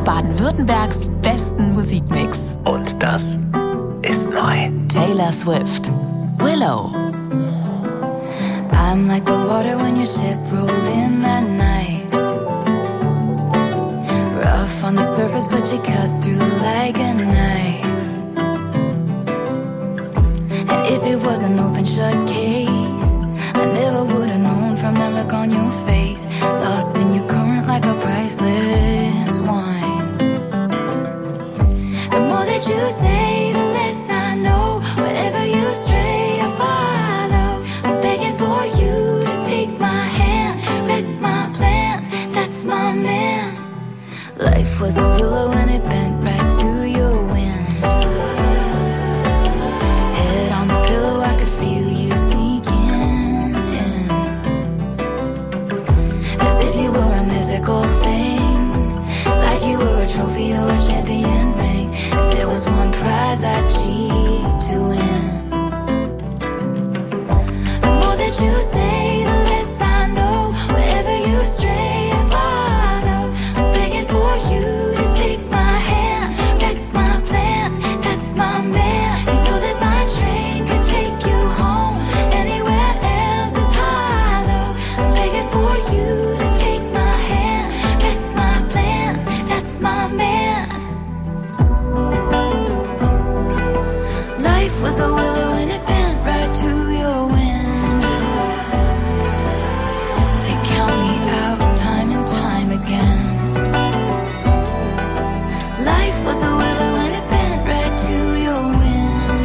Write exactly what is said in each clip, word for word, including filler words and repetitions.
Baden-Württembergs besten Musikmix. Und das ist neu. Taylor Swift. Willow. I'm like the water when your ship rolled in that night. Rough on the surface, but you cut through like a knife. And if it was an open shut case, I never would have known from the look on your face. Lost in your current like a priceless wine. The more that you say, the less I know. Wherever you stray, I follow. I'm begging for you to take my hand, wreck my plans, that's my man. Life was a willow and it bent right to your wind. Head on the pillow, I could feel you sneaking in. As if you were a mythical thing, like you were a trophy or a champion ring. And there was one prize I'd cheat to win. The more that you say, the less I know. Wherever you stray, I follow. I'm begging for you to take my hand, wreck my plans, that's my man. You know that my train could take you home. Anywhere else is hollow. I'm begging for you to take my hand, wreck my plans, that's my man. Life was a willow and it bent right to your wind. They count me out time and time again. Life was a willow and it bent right to your wind.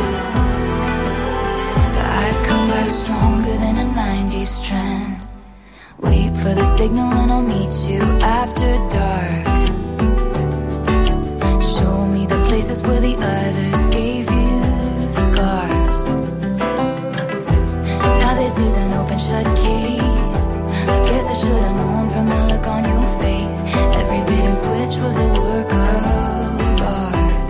But I come back stronger than a nineties trend. Wait for the signal and I'll meet you after dark. Show me the places where the others gave you scars. Now this is an open shut case. I guess I should have known from the look on your face. Every bait and switch was a work of art.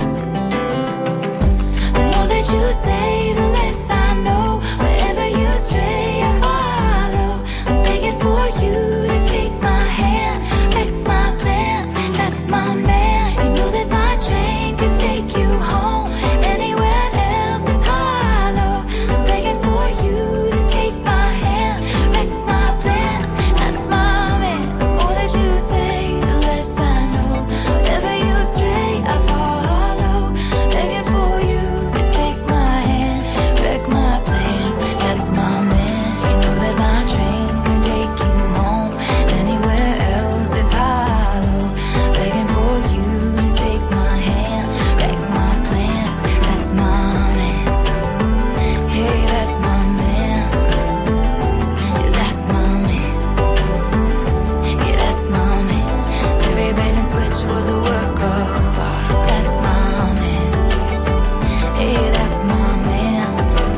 The more that you say, the less I know. Wherever you stray, I follow. I'm begging for you to take my hand, wreck my plans, that's my man. You know that my train could take you home. Anywhere else is hollow. I'm begging for you to take my hand, wreck my plans, that's my man. The more that you say, the less I know. Wherever you stray, I follow. Begging for you to take my hand, wreck my plans, that's my man. You know that my train can take you home. Anywhere else is hollow. Begging for you to take my hand, wreck my plans, that's my man. Hey, that's my man. Yeah, that's my man. Yeah, that's my man. Every bait and switch was a work of art. That's my man. Hey, that's my man.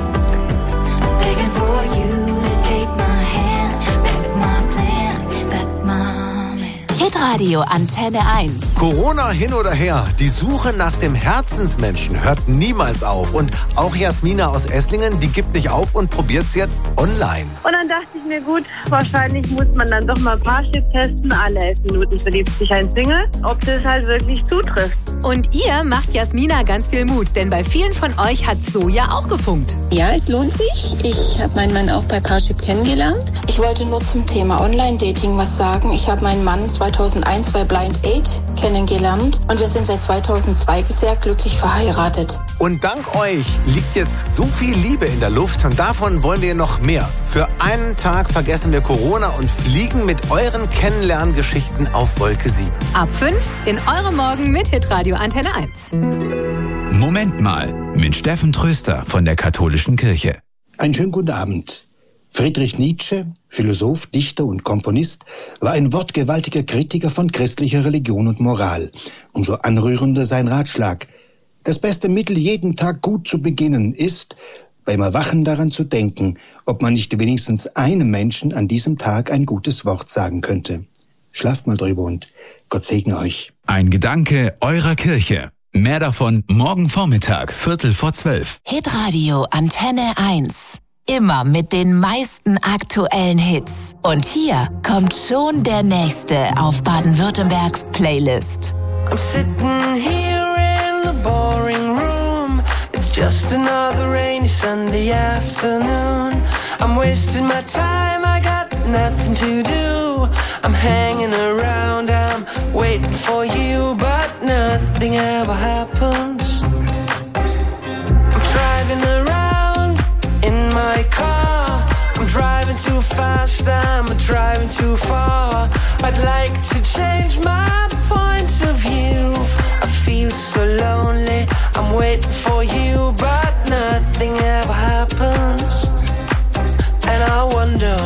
I'm begging for you to take my hand, wreck my plans, that's my man. Hitradio Antenne eins. Corona hin oder her, die Suche nach dem Herzensmenschen hört niemals auf. Und auch Jasmina aus Esslingen, die gibt nicht auf und probiert es jetzt online. Und dann dachte ich mir, gut, wahrscheinlich muss man dann doch mal ein paar Stück testen. Alle elf Minuten verliebt sich ein Single, ob das halt wirklich zutrifft. Und ihr macht Jasmina ganz viel Mut, denn bei vielen von euch hat so ja auch gefunkt. Ja, es lohnt sich. Ich habe meinen Mann auch bei Parship kennengelernt. Ich wollte nur zum Thema Online-Dating was sagen. Ich habe meinen Mann zweitausendeins bei Blind Date kennengelernt und wir sind seit zweitausendzwei sehr glücklich verheiratet. Und dank euch liegt jetzt so viel Liebe in der Luft und davon wollen wir noch mehr. Für einen Tag vergessen wir Corona und fliegen mit euren Kennenlerngeschichten auf Wolke sieben. Ab fünf in eurem Morgen mit Hitradio Antenne eins. Moment mal, mit Steffen Tröster von der Katholischen Kirche. Einen schönen guten Abend. Friedrich Nietzsche, Philosoph, Dichter und Komponist, war ein wortgewaltiger Kritiker von christlicher Religion und Moral. Umso anrührender sein Ratschlag. Das beste Mittel, jeden Tag gut zu beginnen, ist, beim Erwachen daran zu denken, ob man nicht wenigstens einem Menschen an diesem Tag ein gutes Wort sagen könnte. Schlaft mal drüber und Gott segne euch. Ein Gedanke eurer Kirche. Mehr davon morgen Vormittag, Viertel vor zwölf. Hitradio Antenne eins. Immer mit den meisten aktuellen Hits. Und hier kommt schon der nächste auf Baden-Württembergs Playlist. I'm sitting here in the boring room. It's just another rainy Sunday afternoon. I'm wasting my time, I got nothing to do. I'm hanging around, I'm waiting for you, but nothing ever happens. I'm driving around in my car. I'm driving too fast, I'm driving too far. I'd like to change my point of view. I feel so lonely, I'm waiting for you, but nothing ever happens. And I wonder,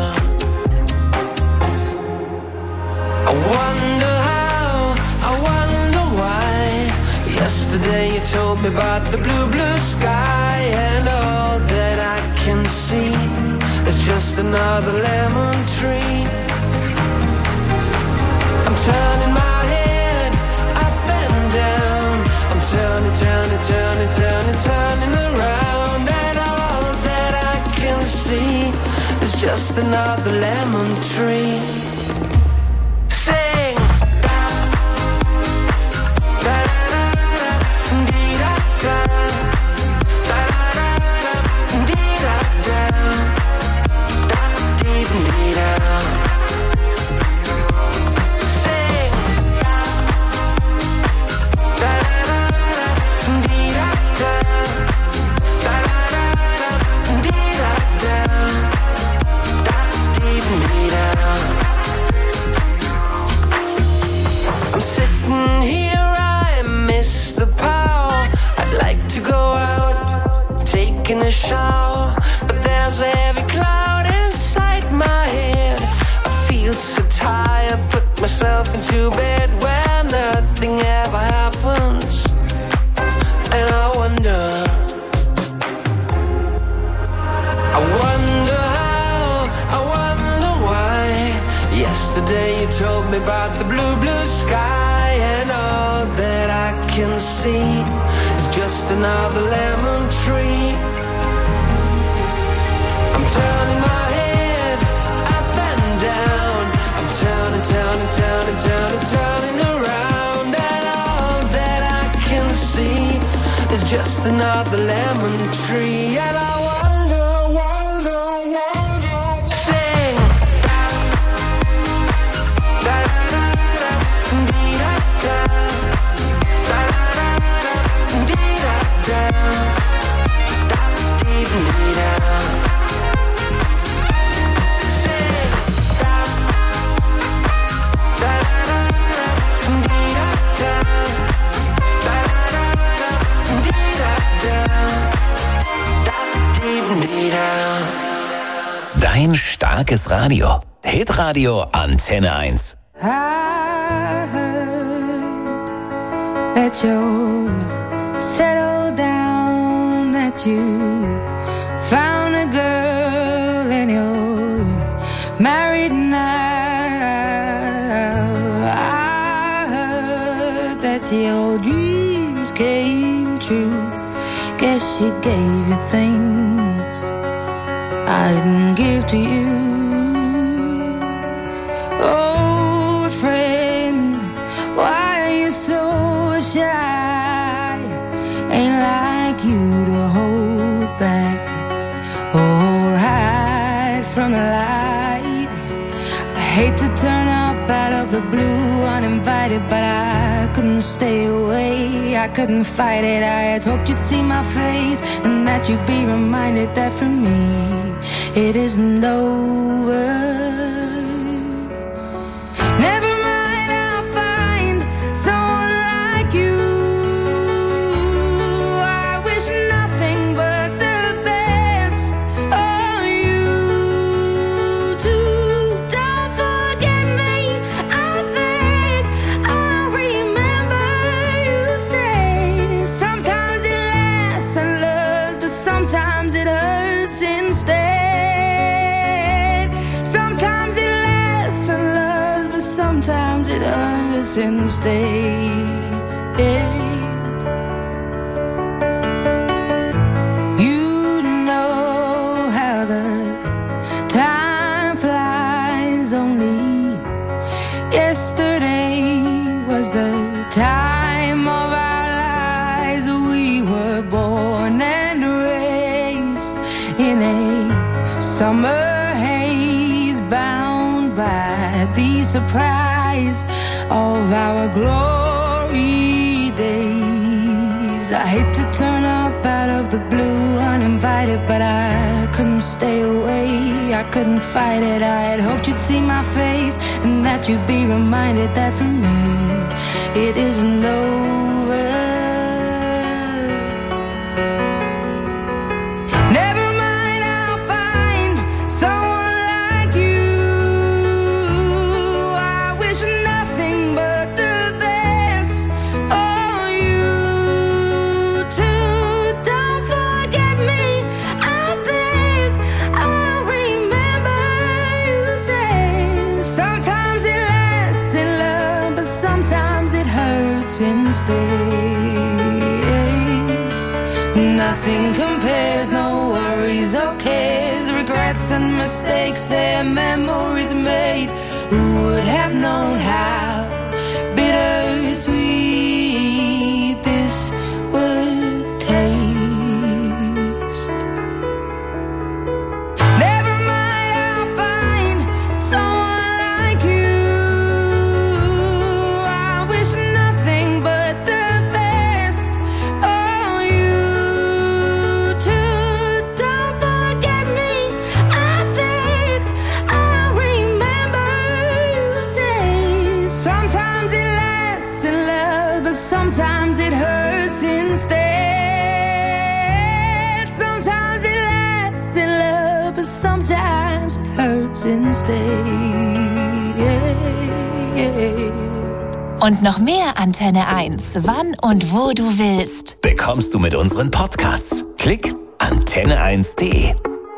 I wonder how, I wonder why. Yesterday you told me about the blue, blue sky, and all that I can see is just another lemon tree. I'm turning my head up and down. I'm turning, turning, turning, turning, turning around, and all that I can see is just another lemon tree. Sing. Shower, but there's a heavy cloud inside my head. I feel so tired, put myself into bed where nothing ever happens. And I wonder, I wonder how, I wonder why. Yesterday you told me about the blue, blue sky, and all that I can see is just another lemon tree. I'm turning my head up and down. I'm turning, turning, turning, turning, turning around, and all that I can see is just another lemon tree. And I wonder, wonder, wonder. Sing. Da-da-da-da-da-dee-da-da. Da-da-da-da-dee-da-da. Da-dee-da-da. Dein starkes Radio. Hitradio Antenne eins. I heard that you're settled down, that you found a girl and you're married now. I heard that your dreams came true. Guess she gave you things I didn't give to you. Oh, friend, why are you so shy? Ain't like you to hold back or hide from the light. I hate to turn up out of the blue uninvited, but I couldn't stay away. I couldn't fight it. I had hoped you'd see my face and that you'd be reminded that for me it isn't over. Never mind, I'll find someone like you. I wish nothing but the best of you too. Don't forget me, I think I remember you say sometimes it lasts and loves, but sometimes it hurts instead. Sometimes it hurts instead. You know how the time flies. Only yesterday was the time prize of our glory days. I hate to turn up out of the blue uninvited, but I couldn't stay away, I couldn't fight it. I had hoped you'd see my face and that you'd be reminded that for me it isn't over. Nothing compares, no worries or cares, regrets and mistakes, their memories made. Who would have known how bittersweet this would taste? Never mind, I'll find someone like you. I wish nothing but the best for you. Sometimes it hurts instead. Sometimes it lasts in love, but sometimes it hurts instead. Yeah, yeah. Und noch mehr Antenne eins, wann und wo du willst, bekommst du mit unseren Podcasts. Klick antenne eins punkt de.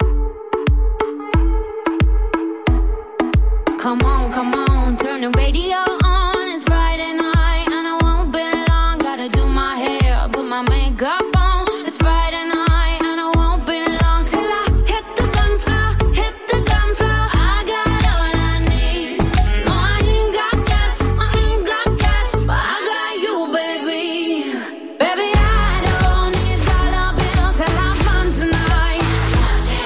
Come on, come on, turn the radio on. It's Friday night and I won't be long. Gotta do my hair, put my makeup on. It's Friday night and I won't be long till I hit the dance floor, hit the dance floor. I got all I need. No, I ain't got cash, I ain't got cash, but I got you, baby. Baby, I don't need dollar bills to have fun tonight.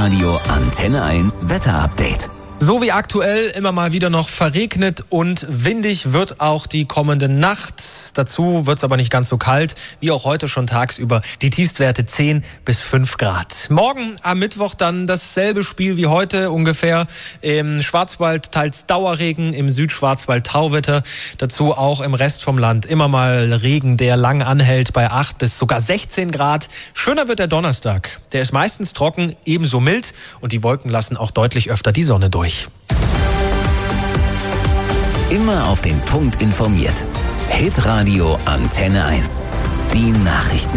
Hitradio Antenne eins Wetterupdate. So wie aktuell immer mal wieder noch verregnet und windig wird auch die kommende Nacht. Dazu wird es aber nicht ganz so kalt, wie auch heute schon tagsüber. Die Tiefstwerte zehn bis fünf Grad. Morgen am Mittwoch dann dasselbe Spiel wie heute ungefähr. Im Schwarzwald teils Dauerregen, im Südschwarzwald Tauwetter. Dazu auch im Rest vom Land immer mal Regen, der lang anhält bei acht bis sogar sechzehn Grad. Schöner wird der Donnerstag. Der ist meistens trocken, ebenso mild und die Wolken lassen auch deutlich öfter die Sonne durch. Immer auf den Punkt informiert. Hitradio Antenne eins. Die Nachrichten.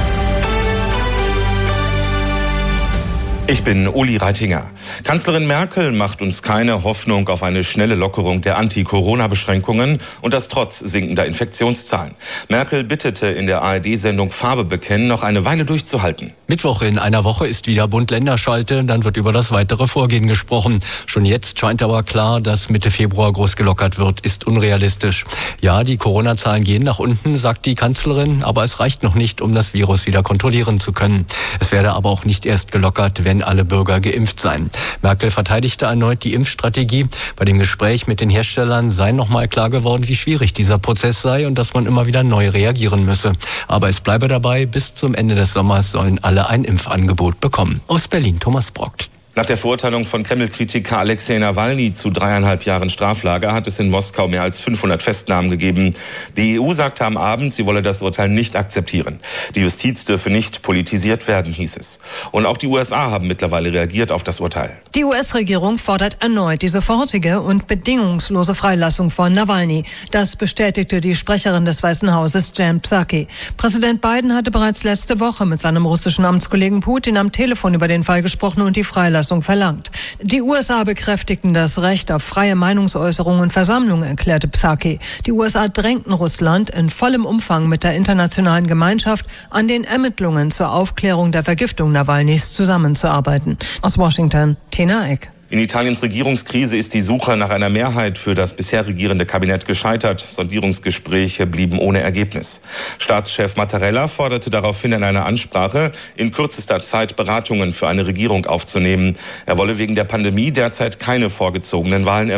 Ich bin Uli Reitinger. Kanzlerin Merkel macht uns keine Hoffnung auf eine schnelle Lockerung der Anti-Corona-Beschränkungen und das trotz sinkender Infektionszahlen. Merkel bittete in der A R D-Sendung Farbe bekennen, noch eine Weile durchzuhalten. Mittwoch in einer Woche ist wieder Bund-Länder-Schalte, dann wird über das weitere Vorgehen gesprochen. Schon jetzt scheint aber klar, dass Mitte Februar groß gelockert wird, ist unrealistisch. Ja, die Corona-Zahlen gehen nach unten, sagt die Kanzlerin, aber es reicht noch nicht, um das Virus wieder kontrollieren zu können. Es werde aber auch nicht erst gelockert, wenn alle Bürger geimpft seien. Merkel verteidigte erneut die Impfstrategie. Bei dem Gespräch mit den Herstellern sei noch mal klar geworden, wie schwierig dieser Prozess sei und dass man immer wieder neu reagieren müsse. Aber es bleibe dabei, bis zum Ende des Sommers sollen alle ein Impfangebot bekommen. Aus Berlin, Thomas Brockt. Nach der Verurteilung von Kreml-Kritiker Alexei Nawalny zu dreieinhalb Jahren Straflager hat es in Moskau mehr als fünfhundert Festnahmen gegeben. Die E U sagte am Abend, sie wolle das Urteil nicht akzeptieren. Die Justiz dürfe nicht politisiert werden, hieß es. Und auch die U S A haben mittlerweile reagiert auf das Urteil. Die U S-Regierung fordert erneut die sofortige und bedingungslose Freilassung von Nawalny. Das bestätigte die Sprecherin des Weißen Hauses, Jen Psaki. Präsident Biden hatte bereits letzte Woche mit seinem russischen Amtskollegen Putin am Telefon über den Fall gesprochen und die Freilassung verlangt. Die U S A bekräftigten das Recht auf freie Meinungsäußerung und Versammlung, erklärte Psaki. Die U S A drängten Russland in vollem Umfang mit der internationalen Gemeinschaft an den Ermittlungen zur Aufklärung der Vergiftung Nawalnys zusammenzuarbeiten. Aus Washington, Tina Eck. In Italiens Regierungskrise ist die Suche nach einer Mehrheit für das bisher regierende Kabinett gescheitert. Sondierungsgespräche blieben ohne Ergebnis. Staatschef Mattarella forderte daraufhin in einer Ansprache, in kürzester Zeit Beratungen für eine Regierung aufzunehmen. Er wolle wegen der Pandemie derzeit keine vorgezogenen Wahlen